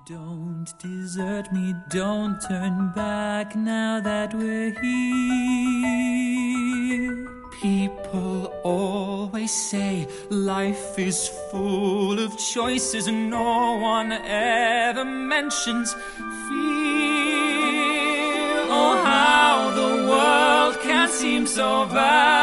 Don't desert me, don't turn back now that we're here. People always say life is full of choices and no one ever mentions fear. Oh, how the world can seem so bad.